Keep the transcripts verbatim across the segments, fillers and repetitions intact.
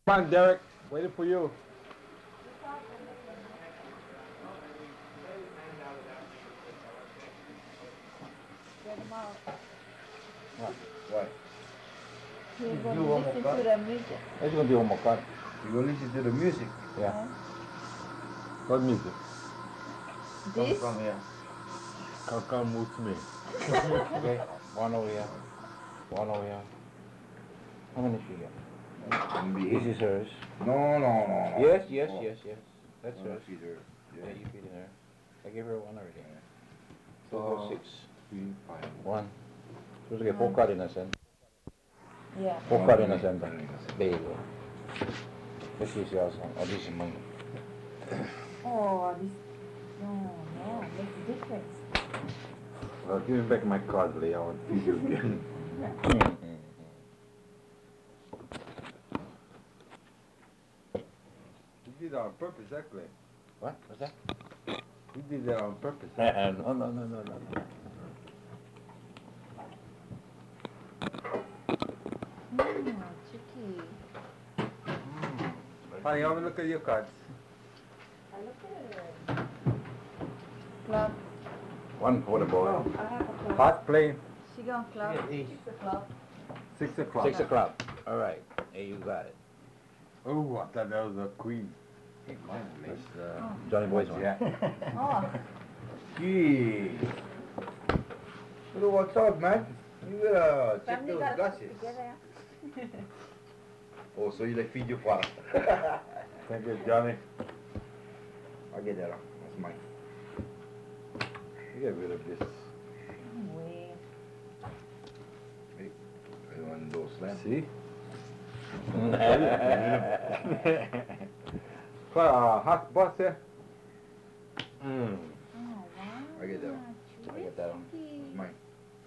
Come on, Derek. Waiting for you. Get them out. What? Why? He's You going to want listen more to the music. It's gonna be one more cut. You gonna listen to the music? Yeah. Huh? What music? Come This? from here. Come, come move to me. Okay. One over here. One over here. How many she got? This is hers. No, no, no, no. Yes, yes, Oh. yes, yes. That's No, hers. she's her. Yeah, Yeah. you feeding her. I gave her one already. Two, Oh. four, six. Three, five. One. Supposed to get four cut in a cent. Yeah. Four One cut in a minute, cent. one minute. There you go. This is yours. Oh, this is mine. Oh, this. No, no, makes a difference. Well, give me back my card, Lee. I want to feed you again. You did that on purpose, actually. What? What's that? You did that on purpose. no, no, no, no, no. Mmm, cheeky. Honey, have a look at your cards. I look at it. Club. One for the boy. I have a club. Hot play. She gone club. She's a club. Six o'clock. Six o'clock. All right. Hey, you got it. Oh, I thought that was a queen. Hey, mine, That's uh, Johnny Boy's one. Yeah. Oh. Gee. Look what's up, man. You gotta check Family those got glasses. together. Oh, so you like feed your father. Thank you, Johnny. I'll get that off. That's mine. You get rid of this. Wait. I want those lamps. See? uh, hot boss here. Mm. Oh, wow. I get that one. I get that one. Cheeky. It's mine.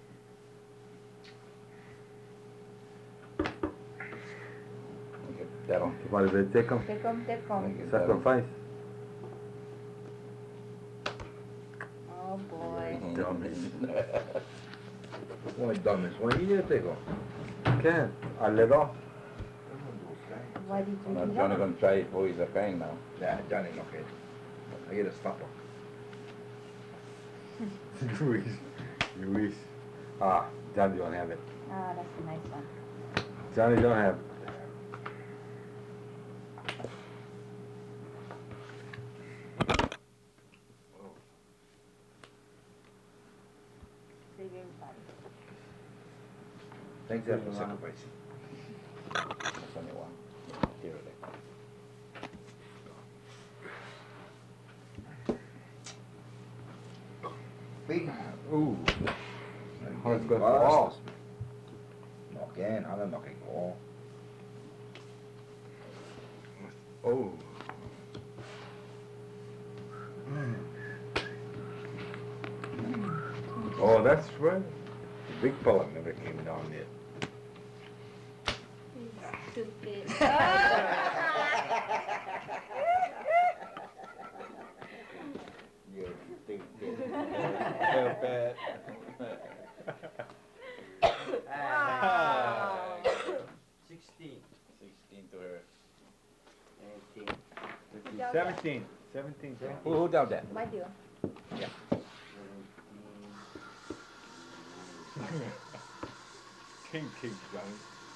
I get that one. What is it? Take them. Take 'em, take 'em. I get that one. Sacrifice. Oh, boy. Dumbass. Why dumbest? Why you need to take them? Can't. I let off. Why did you Now do Johnny that? gonna try it for his paying now. Yeah, Johnny, okay. I get a stopper. you wish. You wish. Ah, Johnny don't have it. Ah, that's a nice one. Johnny don't have it. Save everybody. Thanks for sacrificing. That's only one. Here it is. Big. Ooh. Oh, it's good. Oh. Knock in. I'm not knocking all. Oh. Oh, that's right. The big fella never came down yet. Stupid. You're stupid. So bad. Wow. Sixteen. Sixteen to her. Eighteen. Seventeen. Seventeen. Who, who down that? My deal. King, king, Johnny.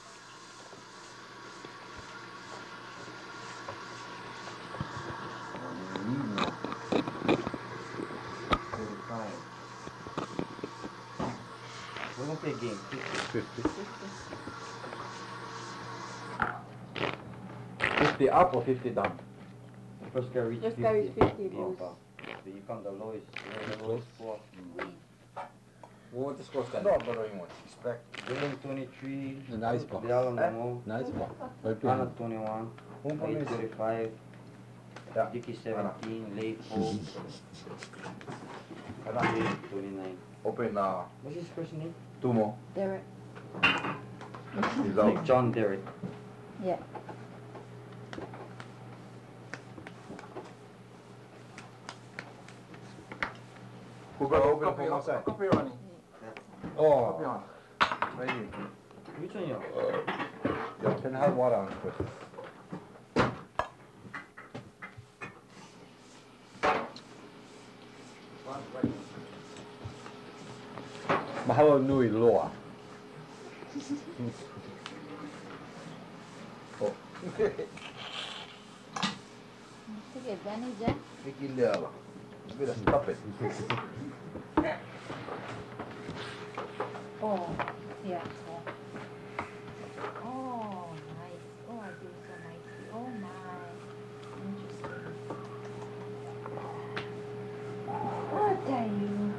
Forty-five. We're gonna play a game. Fifty. Fifty up or fifty down? First guy reach Just fifty. carries fifty Oh, views. wow. So you count the lowest. uh, The lowest score. What the score stand? No, but I want six pack. Dylan twenty-three. The nice ball. Bilal on the move. Nice ball. Anna twenty-one. Who put Eight this? thirty-five. Yeah. Dicky seventeen. Lay four. twenty-nine. Open uh, What's his first name? two more. Derek. He's out. John Derrick. Yeah. Who got open from outside? Copy running. Oh. Copy on. Maybe. Which one you? Yeah, can I have water on first? Mahalo nui loa. Oh. Take advantage, eh? Mikin leala. Better stop it. Oh, yeah. Oh, oh nice. Oh, I do so nicely. Oh my. Interesting. What are you?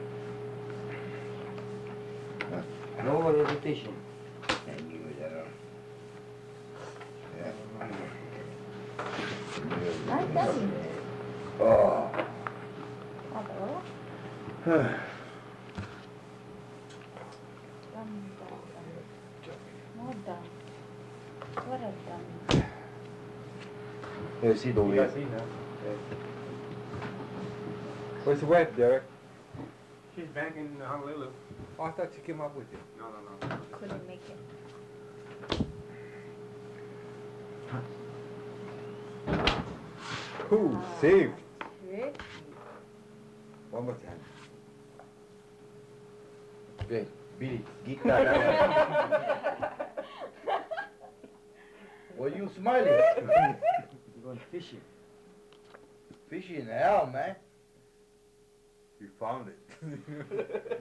Lower rotation. Thank you, General. Yeah. Nice daddy. Oh. Hello. Dum, dum, dum. No dum. What a dummy. Hey, sit over here. Where's the wife, Derek? She's back in Honolulu. Oh, I thought she came up with you. No, no, no. Couldn't make it. Ooh, Ah, saved. tricky. One more time. Hey, Billy, get that out. What you smiling? We're going fishing. Fishing hell, man. You found it.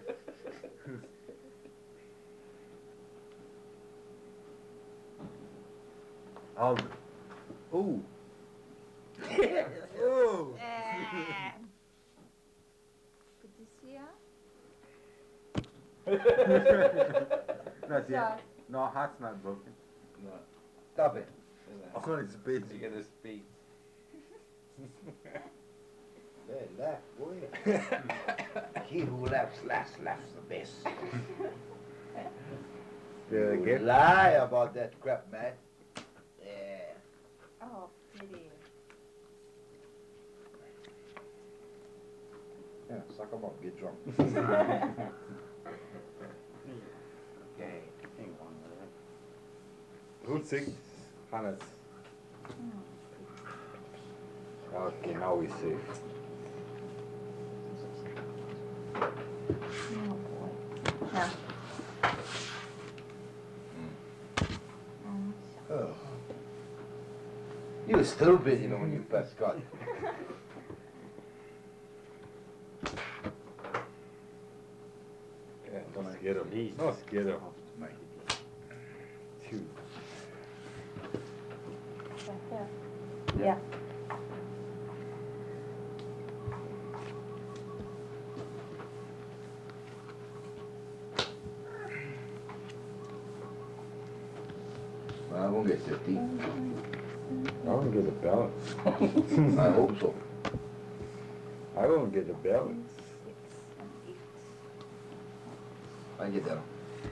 Albert. Ooh. Ooh. Patricia? Not yet. No, heart's not broken. No. Stop it. Only space. You get a speed. Hey, laugh, boy. He who laughs last laughs the best. Did I You get? lie about that crap, man. Yeah. Oh, pretty. Yeah, suck 'em up, get drunk. Okay. Hang on. Who's six? Hannes. Okay, now we see. Oh boy. Yeah. Oh. You were stupid, you know, when you first got. Yeah, don't scare him. Don't scare him. Two. Yeah. Well, I won't get fifty. I won't get a balance. I hope so. I won't get a balance. I get that.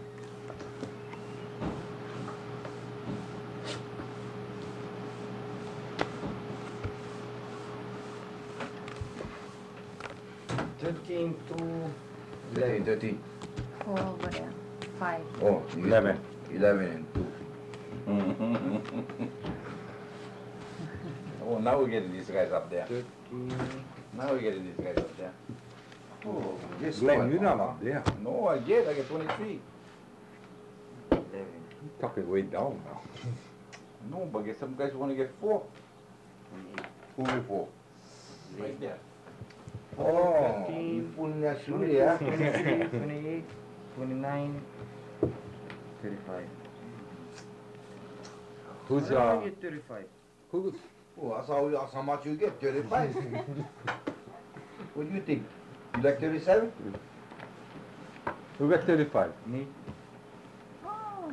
Thirteen to Thirteen, thirteen. Four over there. Five. Oh, you get Eleven. two. Eleven and two. Oh, now we're getting these guys up there. thirteen. Now we're getting these guys up there. Oh, this Glenn, one. you're not up there. No, I get, I get twenty-three. eleven. You're talking way down now. No, but get some guys who want to get four. twenty-eight. Who before? Right there. Oh, fifteen, you pulling that shoe twenty-two, there? twenty-three, twenty-eight, twenty-nine, thirty-five. Who's How uh? do I get thirty-five? Who's? Oh, that's how, that's how much you get, thirty-five. What do you think? You like thirty-seven? Who got thirty-five? Me? Oh.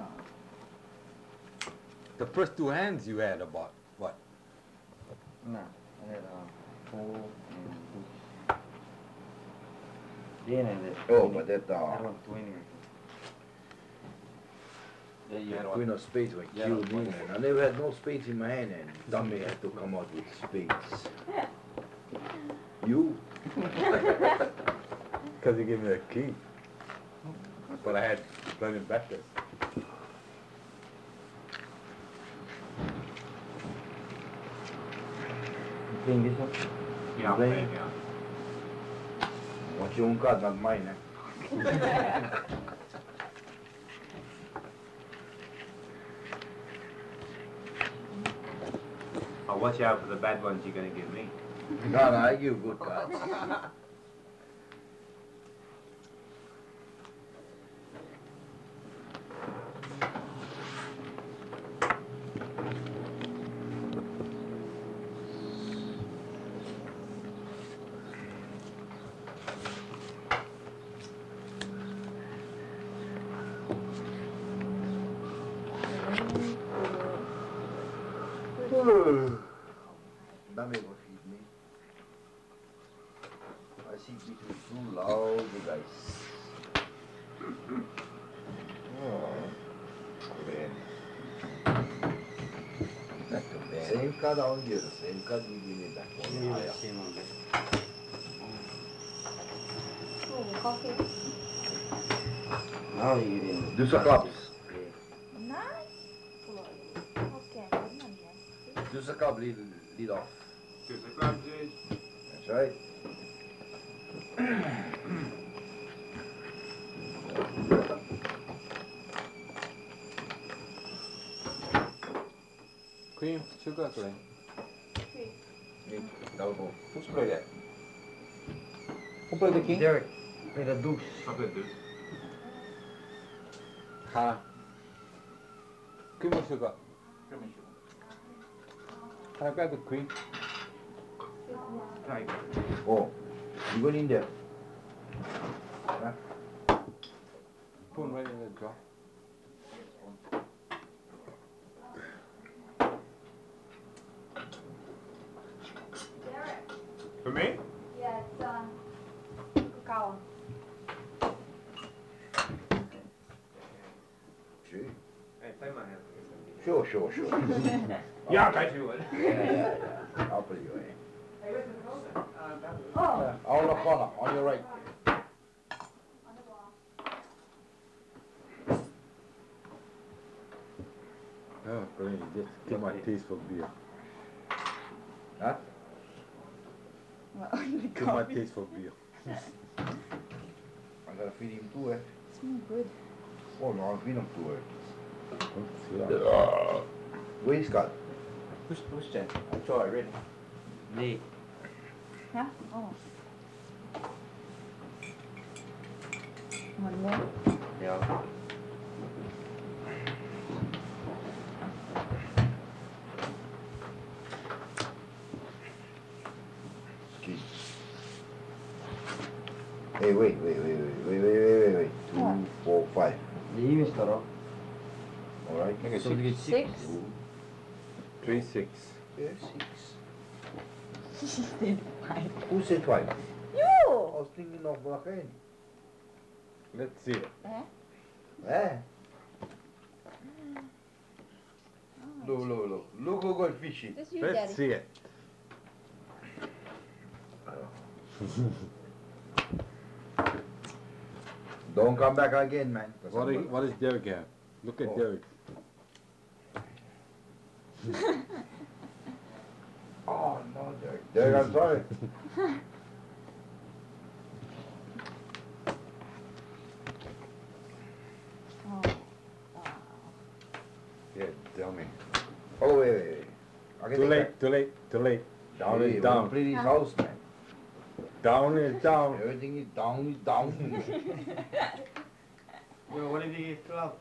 The first two hands you had about what? No, I had uh, four and two. Then I had Oh, twenty. but that, I uh, had one twenty. Yeah, you had that one. queen of spades would Yeah, kill no, me, man. I never had no spades in my hand, and dummy had to come out with spades. You? Because he gave me a key. But I had plenty of backers. You playing this one? Yeah, I'm Playing? playing, yeah. What's your own card, not mine, eh? I'll watch out for the bad ones you're going to give me. No, no, I give good cards. That may go feed me. I see people too loud, you guys. Oh, man. Not too bad. Same card on here, the same card you give me back one. Yeah, same on that. Oh, coffee. Now you get in. Do some clubs. Nice. Okay, I'm not Do some club lead, lead off. Because the clubs is... That's right. Cream, sugar, Glenn. Double. Who's play that? Who play the king? Derek, play the deuce. I'll put this. Ha. Cream or sugar? Cream and sugar. Can I grab the cream? Tiger. Oh, you going in there? Spoon right in the jar. For me? Yeah, it's uh, cacao. Gee. Hey, play my hand. Sure, sure, sure. Yeah, I'll bet you would. Yeah, yeah, yeah. I'll play you in. Hey, listen, hold it. Uh, that was- Oh, On the corner, on your right. Oh, Glenn, you just get my taste for beer. Huh? well, Get my taste for beer. I gotta feed him too, eh? smells good. Oh, no, I'll feed him too, Oh, eh? yeah. Where's Scott? Who's, who's that? I saw it already. Lee. Yeah? Oh. One more. Yeah. Ski. Hey, wait, wait, wait, wait, wait, wait, wait, wait, wait. Two, What? four, five. Lee is er All right? Make a So six. you get Six. Three, six. Yeah, six. She said five. Who said five? I You! was thinking of Bahrain. Let's see it. Eh? Eh? Look, look, look. Look who got fishy. That's you, Let's Daddy. see it. Don't come back again, man. 'cause What I'm is, gonna- what is Derek have? Look at Oh. Derek. Oh, no, Derek. Derek, I'm sorry. Oh. Yeah, dummy. Oh, wait, wait, wait. Okay, Too late, too late, too late. Down Hey, is we down. play this Huh? house, man. Down is down. Everything is down, is down. Well, what did he get clubs?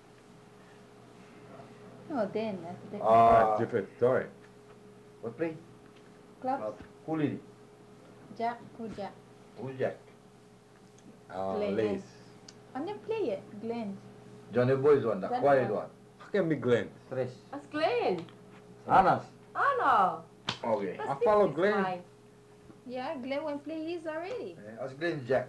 Oh, then that's the Ah, Uh, different story. what play? club. Who lead it? Jack, who Jack? Who's Jack? Uh, Play Lace. I'm not play it. Glenn. Johnny Boy's one, the That's quiet one. one. How can be Glenn? Stress. That's Glenn. Anas. Anna. Okay. That's I follow Vicky's Glenn. wife. Yeah, Glenn won't play his already. Uh, Ask Glenn Jack.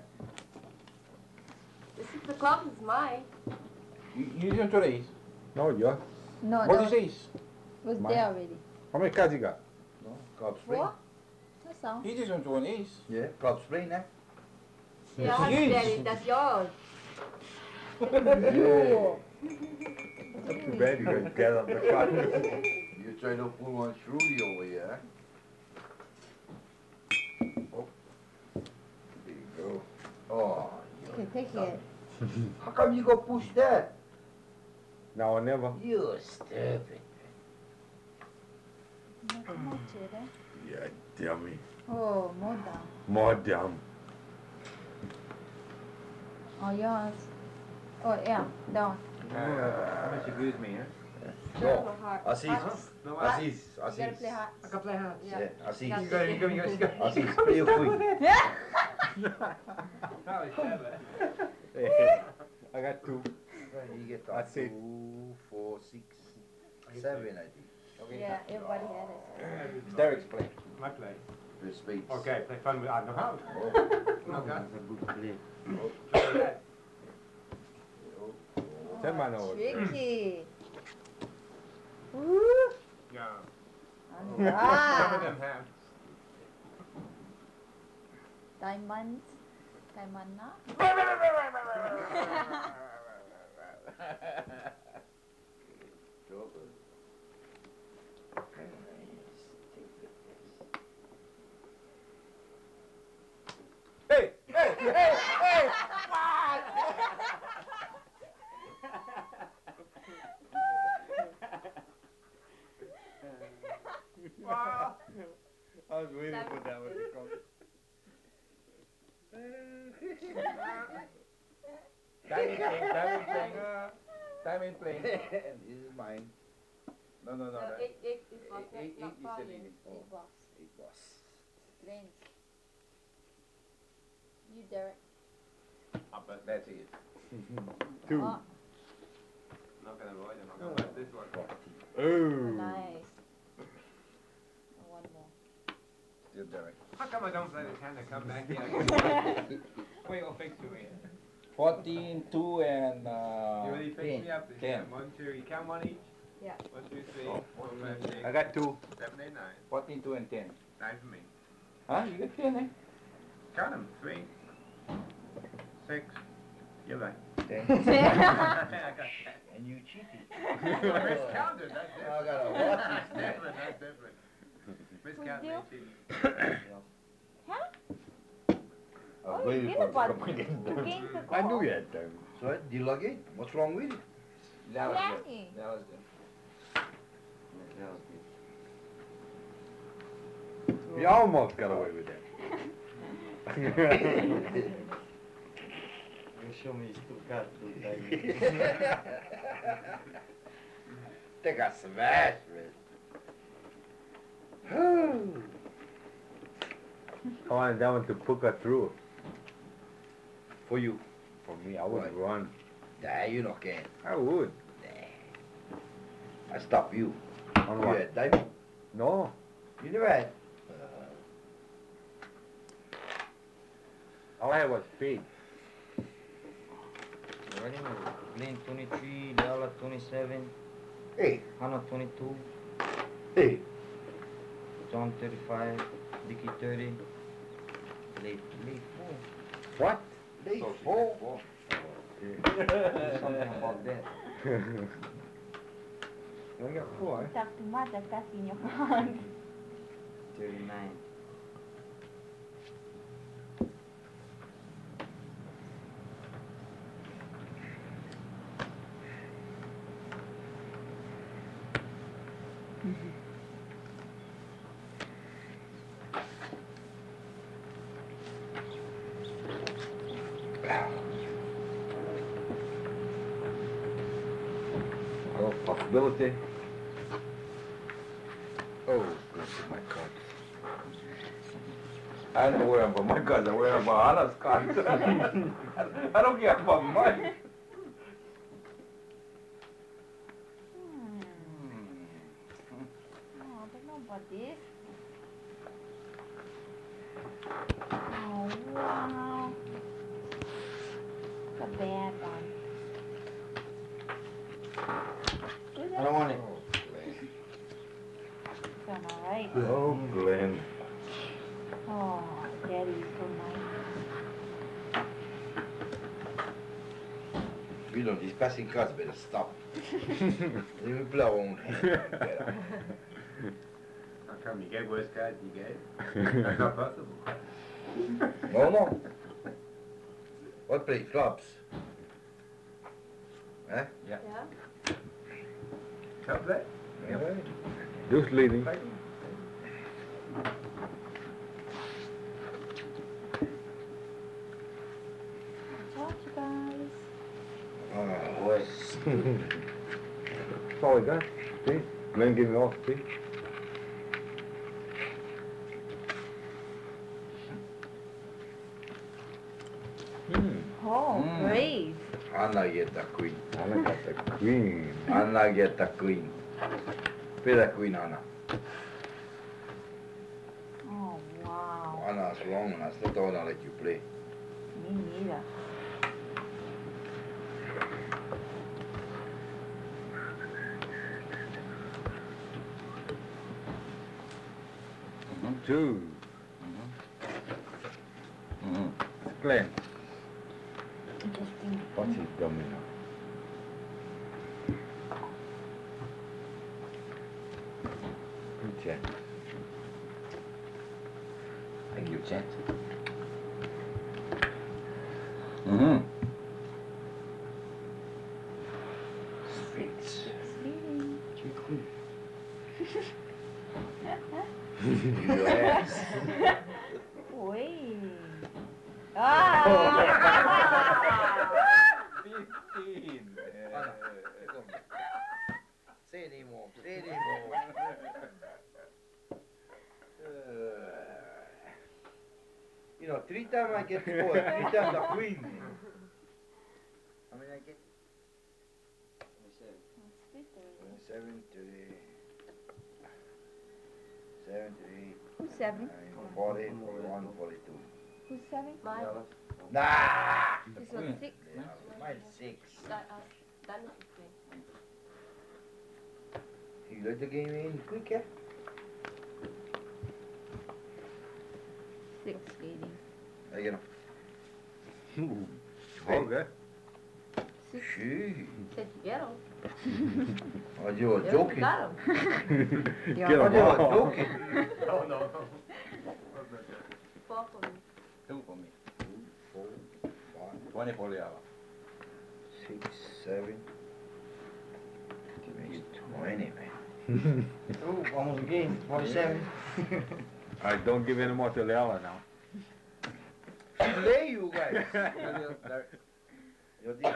This is the club is mine. You, you didn't to the ace. No, yeah. No, What no, is ace? was Mine. there already. How many cards you got? No? Club spring. What? That's all. He just went to an ace. Yeah, club spring, eh? Yeah, Jeez. Daddy, that's yours. You. Not too bad, you can get on the card. You try to pull one Shruti over here, eh? Oh. There you go. Oh, Okay, take it. How come you go push that? Now or never. You stupid. Not much, eh? Yeah, dummy. Oh, more down. More dumb. Oh, yours. Oh, yeah, down. How much you lose me, huh? No. Hard. Aziz. No, What? Aziz. You gotta Aziz. play hard. I can play hard. Yeah. Yeah, Aziz. Got You go, you go, you go, you go. Aziz, play your queen. That was clever. I got two. You get That's two, it. four, six, seven, I think. Okay. Yeah, everybody had it. Derek's play. My play. The spades. Okay, play fun with I know how. No gun. Ten man over. Tricky. Woo! Yeah. Ano Some of ba? them have. Diamond. Diamond na? Hey, hey, hey, hey! Wow. I was waiting for that one to come. Diamond playing, diamond playing, diamond playing. This is mine. No, no, no. No, that- eight, eight is not, Eight, eight, not eight is the falling. limit. Eight box. Eight boss. Lanes. You, Derek. That's it. Two. Oh, Not gonna avoid them. I'm gonna let this one. Oh. nice. One more. Still Derek. How come I don't play this hand and come back here? Wait, I'll fix you here. fourteen, two, and uh, You ready to fix me up? This ten. time. One, two, you count one each? Yeah. One, two, three, four, five, six, I got two. seven, eight, nine. fourteen, two, and ten. Nine for me. Huh? You got ten, eh? Count them. Three, six, you're right. Ten. I got ten. And you cheated. Miscounted, that's different. I got a watch. That's different, that's different. Miscounted, you? cheating. Huh? I was Oh, you waiting did for it about to come again. two games ago. I knew you had time. So, deal again? What's wrong with it? That was good. Yanni. That was good. Yeah, that was good. You almost got away with that. You show me two cards, two times. They got smashed, man. I wanted that one to puka through. For you. For me, I would Right. run. Nah, you not can. I would. I stop you. On You what? had diamond? No. You never had. All I had was spade. Ready? Blaine twenty-three, Dalla twenty-seven, Hey, Hannah twenty-two, hey. John thirty-five, Dicky thirty, late, late four. What? They So she four. got four. Okay. Something about that. I got four. Talk too much, I'm casting your phone. thirty-nine. Oh, possibility. Oh, this is my card. I don't worry about my cards, I worry about Anna's cards. I don't care about mine. Hmm. Oh, I don't know about this. Oh, wow. It's a bad one. I don't want it. It's alright. Oh, Glenn. Oh, daddy is so nice. We know these passing cards better stop. Let me play our own hand. How come you get worse cards you get? That's not possible. No, no. What play? Clubs? Huh? Yeah. Club that? Alright. Just leading. Watch out, you guys. Oh, boy. That's all we got. See? Glenn gave me off, see? Hmm. Oh, Mm. brave. Anna get the queen. Anna got the queen. Anna get the queen. Play the queen, Anna. Oh, wow. Anna's wrong, and I still don't wanna let you play. Me neither. Two. Mm-hmm. Glenn. Interesting. What's his domino? Check. Thank you. Chat. Mm-hmm. Spades. Leading. Your ass. Wait. Ah! Fifteen. Anna, come. Say anymore. Say anymore. Uh, you know, three times I get scored, three times the queen. How many I get? Seven, three, seven, three, Who's seven? nine, forty, forty-one, forty-two. Who's seven? Mine. Nah! This was six. Yeah, mine six. That, uh, done it this way. You let the game in quick, eh? Six leading. I get him. Okay. Six. Shee. Said you get them. Oh, you were You joking. got them. Yeah. Get Oh, him you were off. joking. No, no, no. Four for me. Two for me. Four, five, Twenty for the other. six, seven. Makes twenty, man. Oh, almost again. Forty-seven. I don't give any more to Leala now. Delay you guys. Your deal.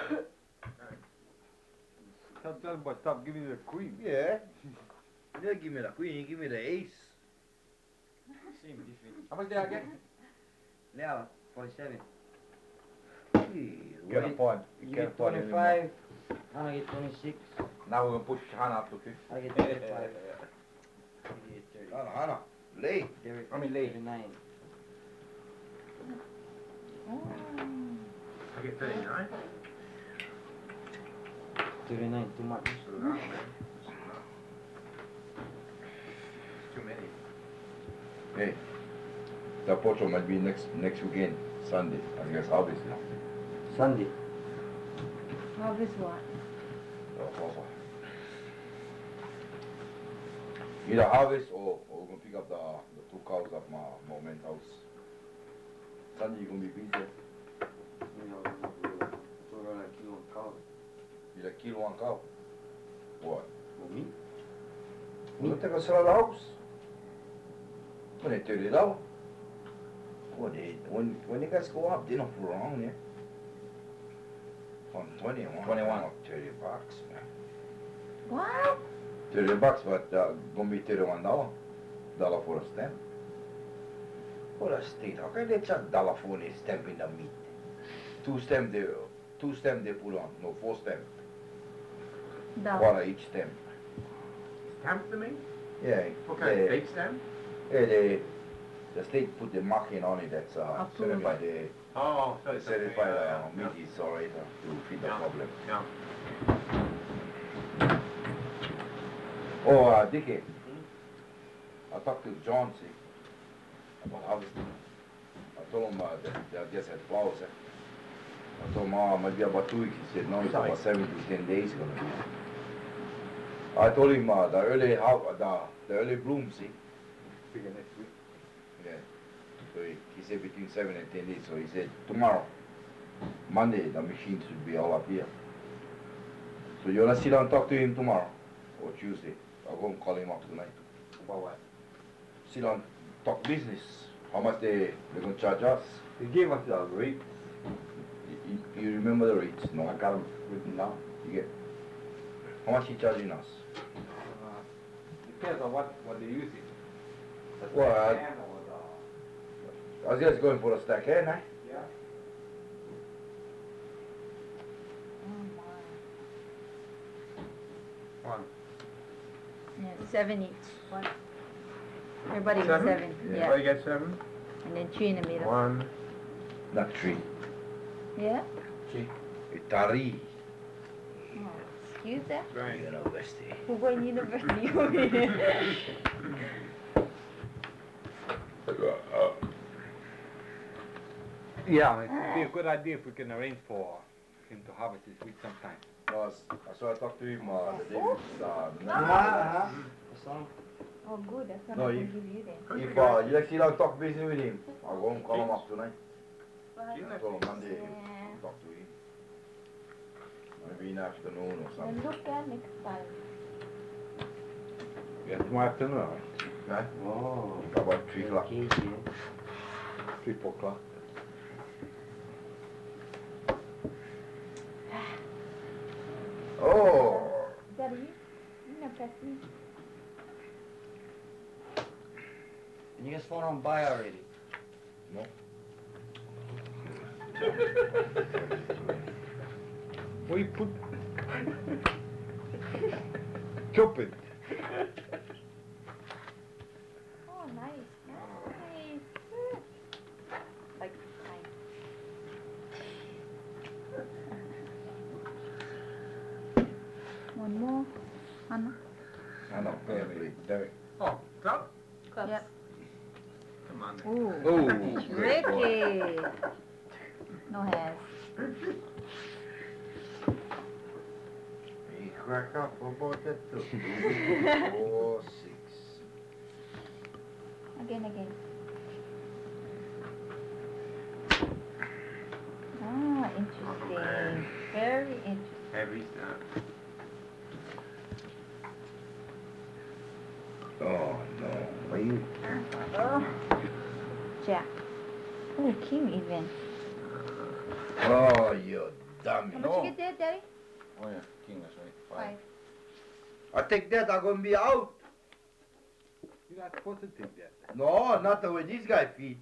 Stop telling but stop giving me the queen. Yeah. You didn't give me the queen, you give me the ace. Same different. How much did I get? Yeah, forty-seven. Gee, Get a wait. point. You can't get afford anymore. twenty-five. I get twenty-six. Now we're gonna push Hannah up to fifty. I get thirty-five. Anna, Anna, lay. I mean, late. Nine. Oh. I get thirty-nine. Thirty-nine. Too much. Too many. Hey, the Pocho might be next next weekend, Sunday. I guess obviously. Sunday. Harvest what? Oh, oh, oh. Either harvest or, or we're gonna pick up the, the two cows at my moment house. Sunday you're gonna be busy. You know, we're gonna kill a cow. You like kill one cow. What? For me? You gonna take us around the house? When they turn it out. When they when when you guys go up, they not for wrong, yeah. On twenty-one. twenty-one. Thirty bucks, man. What? Thirty bucks, but uh, gonna be thirty-one dollar. Dollar for a stamp. For a state, how can they charge dollar for a stamp in the meat? Two stamp they two stamp they put on, no four stamp. Dollar. Quarter each stamp. Stamp to me? Yeah. What kind they, of fake stamp? Yeah, they the state put the marking on it that's uh Approve. certified the Oh, so it's something, certified uh, uh, meat is alright uh, to fit the Yeah. problem. Yeah. Oh, uh, Dickie. I talked to John, see, about harvesting. I told him uh, that they just had plows. Eh? I told him, oh, maybe about two weeks. He said, no, it's about seven to ten days gonna be. I told him uh, the early how the the early bloom, see. Figure next week. Yeah. So he, he said between seven and ten days. So he said tomorrow, Monday, the machine should be all up here. So you wanna sit down and talk to him tomorrow or Tuesday? I'll go and call him up tonight. About what? Sit down, talk business. How much they they gonna charge us? They gave us the rate. You, you, you remember the rates? No. I got them written down. You get. How much he charging us? Uh, depends on what, what they're using. The Well, I- fan or the- I was just going for a stack hand, eh? Yeah. Oh my. One. Yeah, seven each. One. Everybody gets Seven? seven. Yeah. Yeah. Oh, you get seven? And then three in the middle. One. Not three. Yeah? Three. Itari. Oh, excuse that? Right. University. Who go in university? Yeah, it would be a good idea if we can arrange for him to harvest this week sometime. No, so I talked to him uh, the day with, uh, the Ah. night. Oh, good. That's what No, I'm you- going to give you then. If uh, you like sit down and talk business with him, I'll go and call him up tonight. Right. I told him Monday Yeah. talk to him. Maybe in the afternoon or Then something. look at next time. Yeah, tomorrow afternoon, all right? Right? Oh. About three o'clock. Three, four o'clock. Oh! Daddy, you know, Pepsi. You guys phone on by already? What you put? Cupid. Oh, nice. Nice. Like, nice. One more. Hannah. I know, probably. Derek. Oh, club? Clubs. Yep. Come on. then. Ooh. Oh. Tricky. No hands. He crack up about that too. Four, six. Again, again. Ah, interesting. Very interesting. Heavy stuff. Oh no. Why you? Oh. Jack. Oh, king even. Oh, you dummy. How much No. you get there, Daddy? Oh yeah, king, that's right. Five. I take that, I'm gonna be out. You're not supposed to take that. No, not the way this guy feed.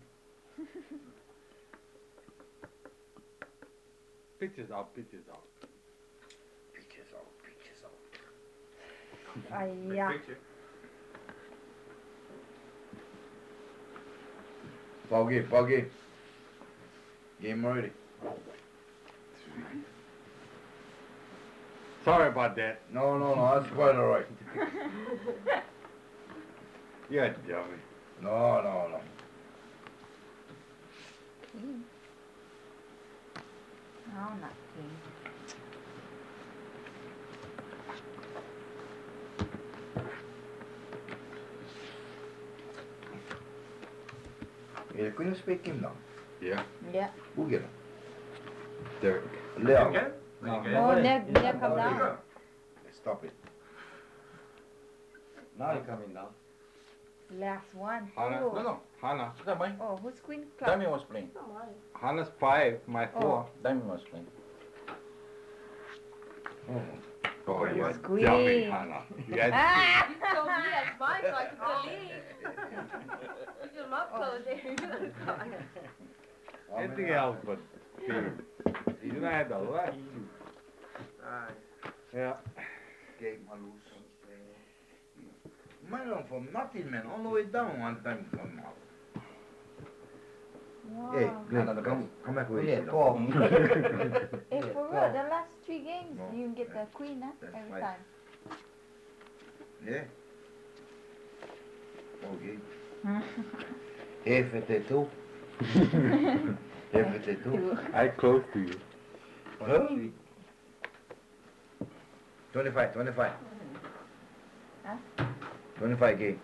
Pitches out, pitches out. Pictures out, pictures out. Ah, Big yeah. picture. Ball game, ball game. Game ready. Sorry about that. No, no, no, that's quite alright. You're a dummy. No, no, no. King. No, not king. Yeah, can you speak him now? Yeah. Yeah. Who get him? Derek. Leo. Okay? No. Okay. Oh, neck, neck come There down. you go. Stop it. Now you're coming down. Last one. Hannah, Oh. no, no, Hannah. Look at mine. Oh, who's queen? Club? Diamond was playing. Come on. Hannah's five, my four. Diamond was playing. Oh. Oh, you're a Squeeze. dummy, Hannah. You had Ah! You told me that's mine, so I could believe. You should not close there. anything else but speed. You don't have the left. Yeah. Game I lose. Man, I'm from nothing, man. All the way down one time come out. Wow. Hey, Glenn, come, come back with Yeah, me. twelve. Hey, for real, the last three games, No. you get the queen, huh? That's Every right. time. Yeah. Okay. F T two. F T two. Two. I close to you. Huh? twenty-five, twenty-five. Huh? twenty-five game.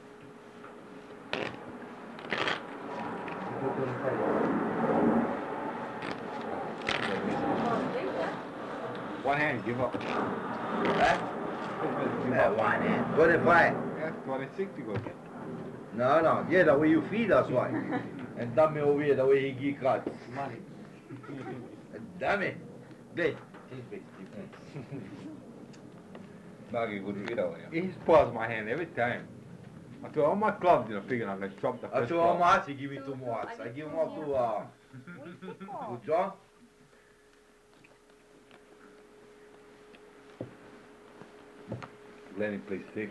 One hand, give up. Huh? Give Yeah, up. one hand. twenty-five. Yeah, twenty-six you go get. No, no. Yeah, the way you feed us, why? And dummy over here, the way he give cuts. Money. Dummy. Play. Please, please, Maggie would feed out here. He spoils my hand every time. I throw all my clubs, you know, figuring I'm going to chop the I first show how club. much he give me two more. I give him up to, uh, to John. Lenny plays six.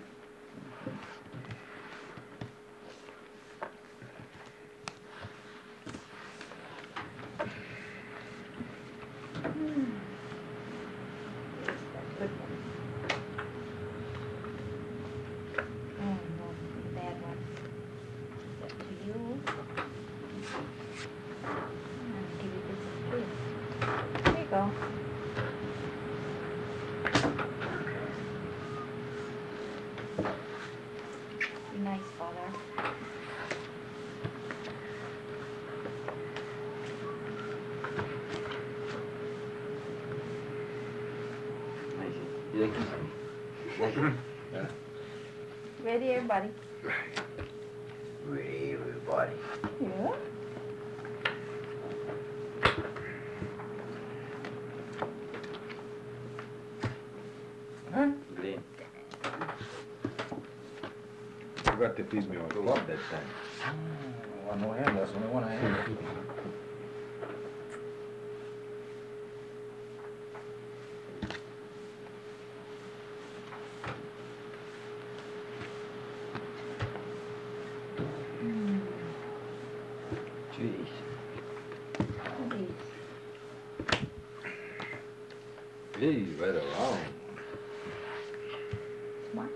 Oh no, the bad one. That's to you. And give you this too. There you go. Be nice, father. You like it? Ready, everybody? Ready, everybody. Yeah. Huh? Glenn. You got to feed me on club that time. Oh, no hand, that's only one I have. Jeez. Please. Jeez, right around. Smart.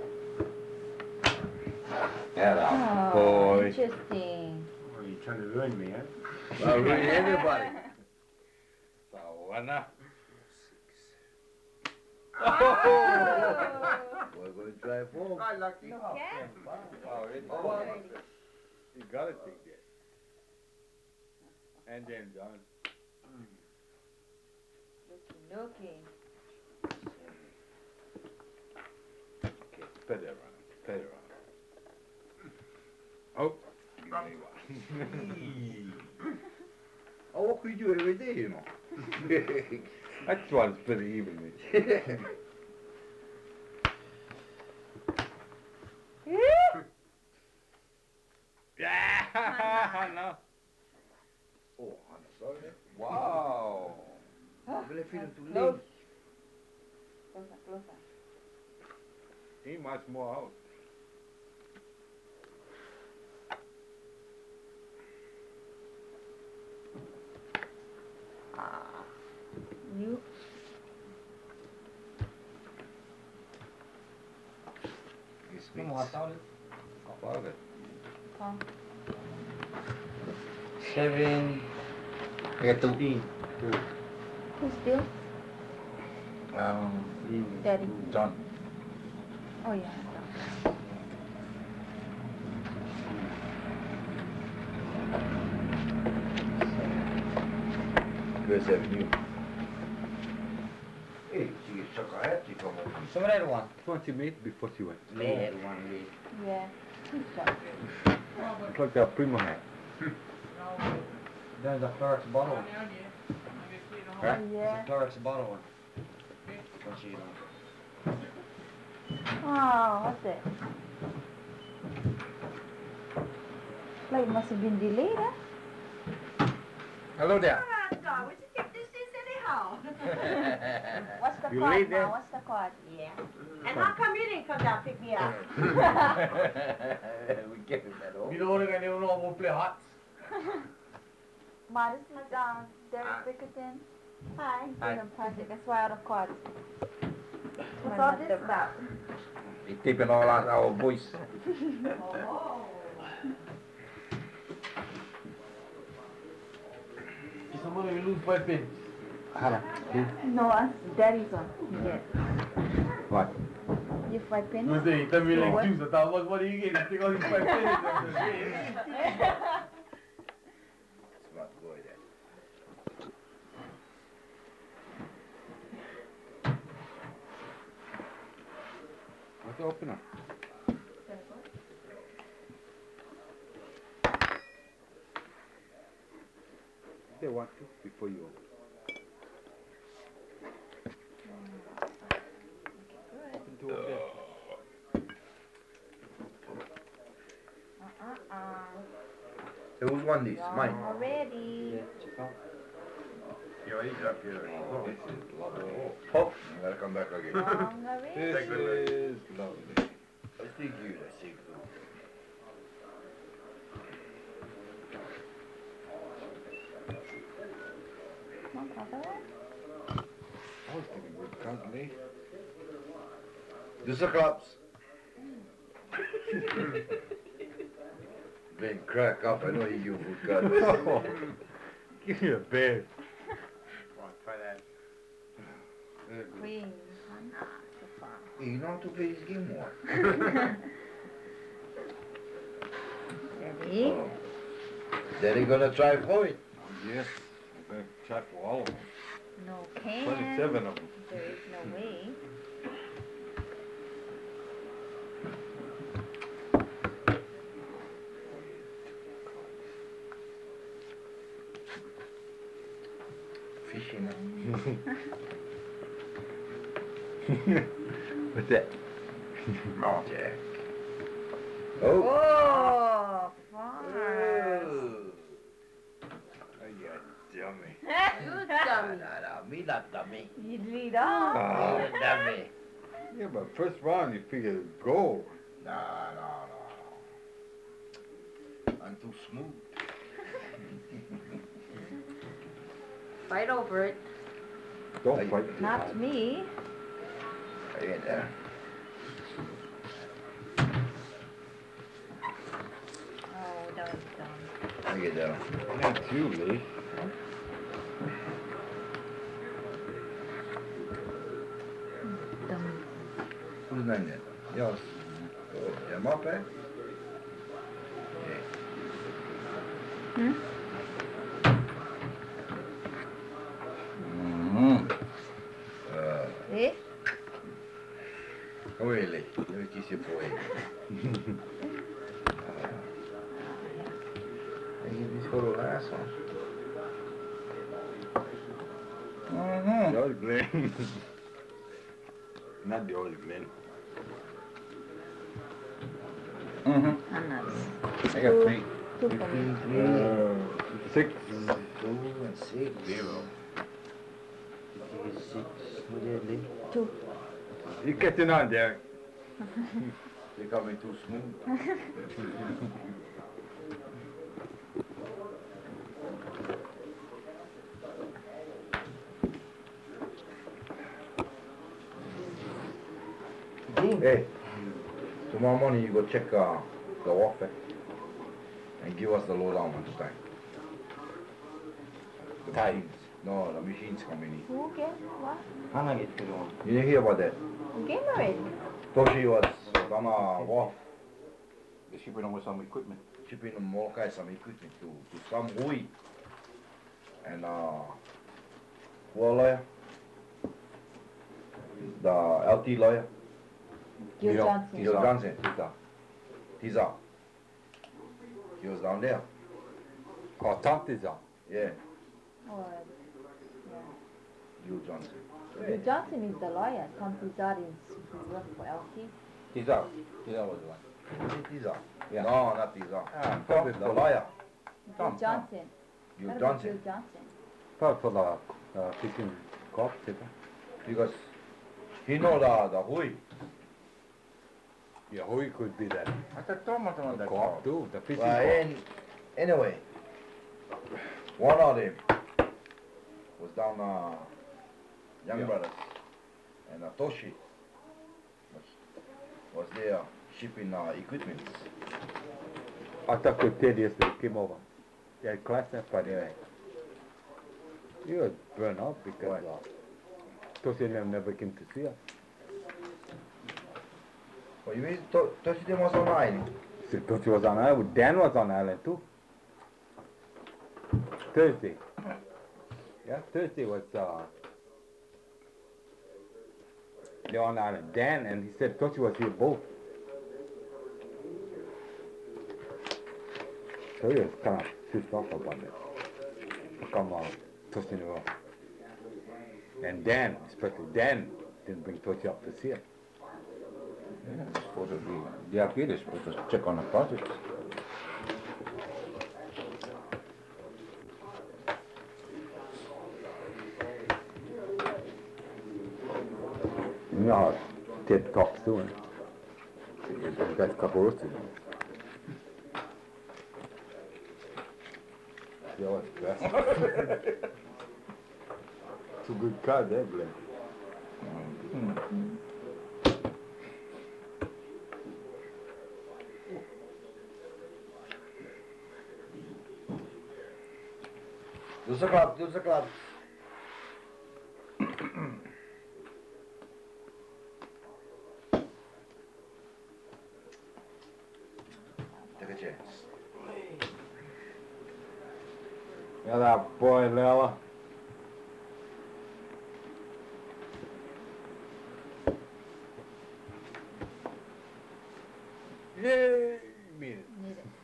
Get out. Oh, boy. interesting. Oh, you trying to ruin me, huh? Well, really, everybody. Sawana. Oh. We're going to try four. I lucky. Yeah. Oh, really? Oh, wow. You gotta take that. And then John. Looking, looking. Okay, spread it around. Spread it around. Oh. Give me one. Oh, what could you do every day, you know? That's one split it evenly. Yeah! No. Oh, I'm sorry. Wow. I'm really feeling too Close. late. Closer, closer. Ain't much more out. You. This Come means on, Tony. about it. Come. Seven. I got two. Who's still? Um, Daddy. John. Oh yeah. Grace Avenue. Hey, she shook her head, she come over. Some of that one. Which one she made before she went? They had one with. Yeah. Good job. It's like that Primo hat. There's a Clerk's bottle. Huh? Yeah. It's a Clerk's bottle one. What she on? Oh, what's that? Like it must have been delayed, huh? Hello there. God, what you think this is anyhow? What's the You card, late Ma? there? What's the card? Yeah. And how come you didn't come down and pick me up? We get it that You know they're gonna know we'll play hearts. Ma, this is um, Derek Bickerton. Hi. Freedom Project. That's why out of cards. What's all this about? He taping all our, our voice. Oh. Somebody will lose five pins. No, uh, Daddy's one. Yes. What? You five pins? No, they tell me So like what? juice. I thought, what, what do you get? You take all these five pins. Smart boy, that. the opener. They want to before you. Open two of them. Uh-uh-uh. So who's won this? Mine. Already. Check out. Yeah, he's up here. Oh, This is lovely. oh, I gotta come back again. Long already. This Take good is lovely. I think you, I think you. Want another one? I was getting good company. Do the claps. Then crack up, I know you would cut. Oh, give me a bear. Come on, try that. Queen. Ah, so far. You know how to play this game more. Ready? Oh. Daddy gonna try for it. Yes, I'm going to try for all of them. No can. twenty-seven of them. There is no way. Fishing. What's that? Oh, Jack. Oh. Oh, far. Oh, you dummy. You dummy. no, no, me not dummy. You lead off. Ah. Me not dummy. Yeah, but first round you figure goal. No, no, no. I'm too smooth. Fight over it. Don't Hey. fight too Not hard. me. I get there. Oh, that was dumb. I get there. That's you, Lee. Dumb. Who's name then? Yours. Oh, am up, eh? Hmm? Mm-hmm. Uh, Eh? come here, Lee. Let me kiss you for it. I give this for the last one. Mm-hmm. The old Glen. Not the old Glen. Mm-hmm. I'm not. I got three. Two for me. Uh, six. Two and six. Zero. Six. What did Lee? Two. You catching on, Derek. They got me too smooth. Hey, tomorrow morning you go check uh, the warfare and give us the lowdown next time. The machines. No, the machines coming Who again? What? Hana gitti on. in. You didn't hear about that? You came already? Toshi was on a wharf They're shipping over some equipment. shipping Molokai some equipment to, to some Hui. And uh, who a lawyer? The L T lawyer? Gil Gil. Johnson. Gil Johnson. Tisa. Tiza. He was down there. Oh, Tom is on. Yeah, Or, Gil Johnson. yeah. Gil Johnson is the lawyer. Tom Tizard is who works for L T. Tisa. Tisa was the one. Is it Tiza? Yeah. No, not Tiza. Ah, Tom, the lawyer. Gil Tom, Tom. Johnson. Gil What about Johnson. Gil Johnson. Probably for the uh, fishing golf tip. Because he know the, the Hui. Yeah, who could be that? I thought Tom was the one The that golf called. too, the fishing Well, golf. and anyway, one of them was down uh, Young Yeah. Brothers, and uh, Toshi was, was there shipping uh, equipment. I thought could tell yesterday came over. He had class on Friday Yeah. night. He was burned out because Why? uh, Tosi never came to see us. Well, you mean to, Toshi them was on the island? So Tosi was on island. Dan was on island too. Thursday. Yeah, Thursday was uh, Leonard and Dan, and he said Tochi was here both. So he was kind of pissed off about that. Come on, Tochi never. And Dan, especially Dan, didn't bring Tochi up to see it. Yeah, it's supposed to be, the arcade is supposed to check on the project. You know how Ted talks to him. He's got a couple of roasted. Yeah, what's best? Two good cards, eh, Blake? Mm-hmm. Do the club, do the club. Take a chance. Yeah, that boy, Lela. Yay! Made it. Need it.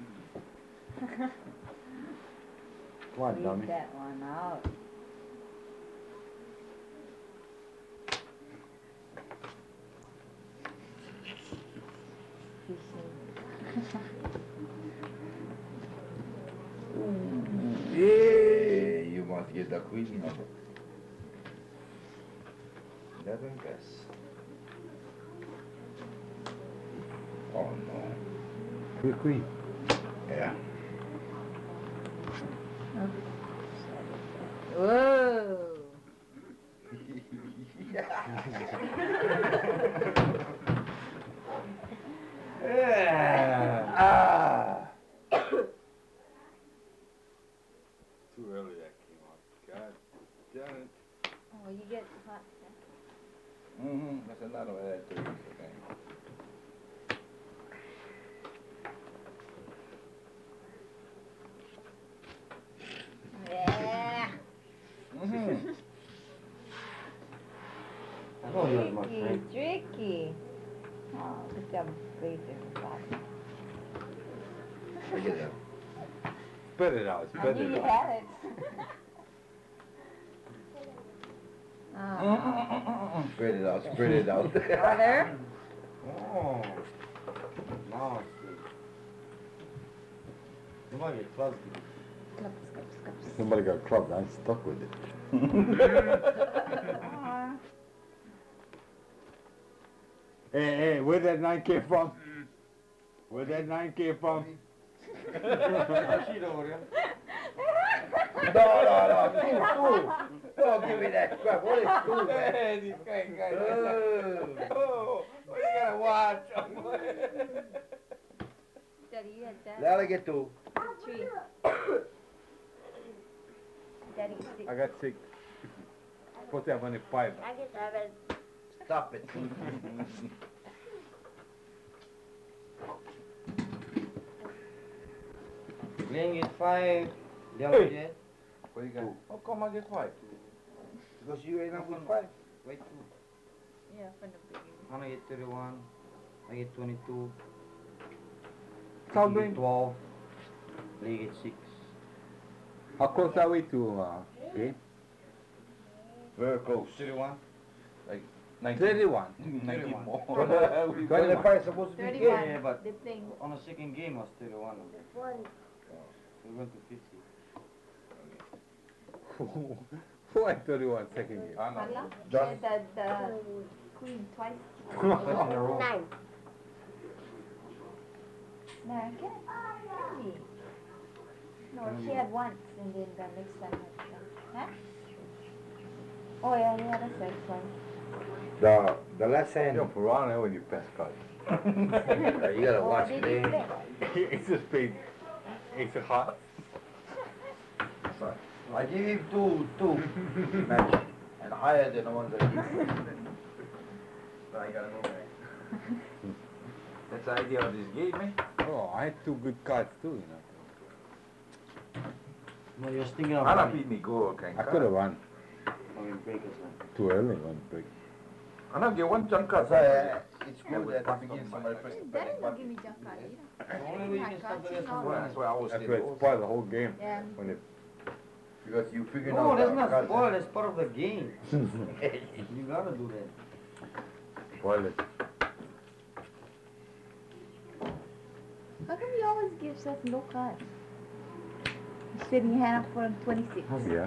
Come on, dummy. Leave that one out. Yeah, you must get the queen number. Eleven guess. Oh no. Quick, quick. Yeah. Whoa! Yeah. Ah. Too early that came out. God damn it. Oh, you get hot. Mm-hmm, that's another way that too. Okay. Yeah. Mm-hmm. Tricky, tricky. Oh, good job, Fraser. Look at that. Spit it out, I spit knew it you out. had it. Oh. Spread it out, spread it out. Other? Oh. Now I see. You might get close to it. Cups, cups, cups. Somebody got clubbed, I'm stuck with it. Aw. Hey, hey, where that nine came from? Where that nine came from? Sheet over there. No, no, no, two, two. Don't give me that crap. What is two, man? Hey, these guys, guys. Oh. Oh, what you gotta watch? Daddy, you had that? Lala get two. Three. Daddy, six. I got six. Supposed to have only five. I get seven. Stop it. Glenn get five. Leon get. What you got? How come I get five? Because you ain't up with five. Wait two. Yeah, from the beginning. Hannah get thirty-one. I get twenty-two. How You doing? get twelve. Lee get six. How close are we to, uh, okay? Very close. thirty-one. nineteen. thirty-one. nineteen more. twenty-five supposed to be Thirty-one. game. Yeah, but They're playing. on the second game was thirty-one. We went to fifty. Who had thirty-one second game? I know. Hala? John. Yeah, the, the queen twice. Twice in a row. Nine. No, I can't. Really? No, she had once and then the next time had two. Huh? Oh yeah, yeah, that's right, twice. The, the last hand. You're piranha when you pass cards. You gotta Oh, watch did it, you eh? play? It's a spade. It's a heart. I give him two, two match, and higher than the ones I give. But I gotta go back. That's the idea of this game, man. Oh, I had two good cards too, you know. No, you're thinking of I don't running. beat me go, okay. I could have won. I mean, breakers, man. Too early, one break. I don't get one jump cut. So, uh, it's good at the beginning somebody press the Daddy panic don't button. give me jump card either. The only way you can stop the rest of Well, that's why I always That's say why it's part of the whole game. Yeah. When it, because you figure No, out that's the not cards. spoiled, that's part of the game. You gotta do that. spoil it. How come you always give us no cards? You sitting your hand up for twenty-six. Yeah.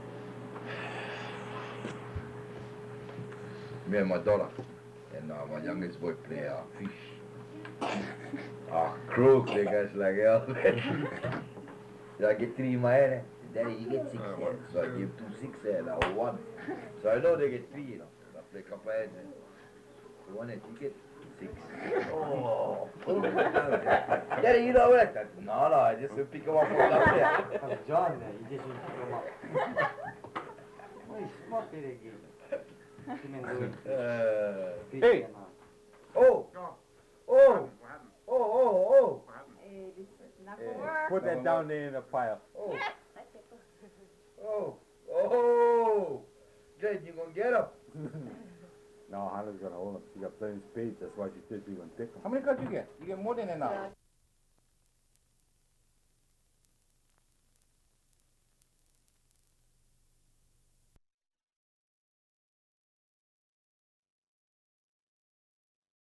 Me and my daughter and uh, my youngest boy play uh, fish. Ah, crook, they guys like hell. So I get three in my hand. Daddy, you get six hands. So I give two six hands, I one. So I know they get three, you know. So I play a couple hands. And one hand, you get six. Oh, Daddy, you know what? No, no, I just will pick him up from down there. That's John there, you just will pick him up. Oh, he's smart with the game. Uh, Hey! oh! Oh! Oh, oh, Hey, this is not Yeah. for work. Put that down there in the pile. oh! Oh! Oh! Oh! Jane, you gonna get up? No, Hannah's gonna hold him. She got plenty of spades. That's why she said she gonna take him. How many cards you get? You get more than enough.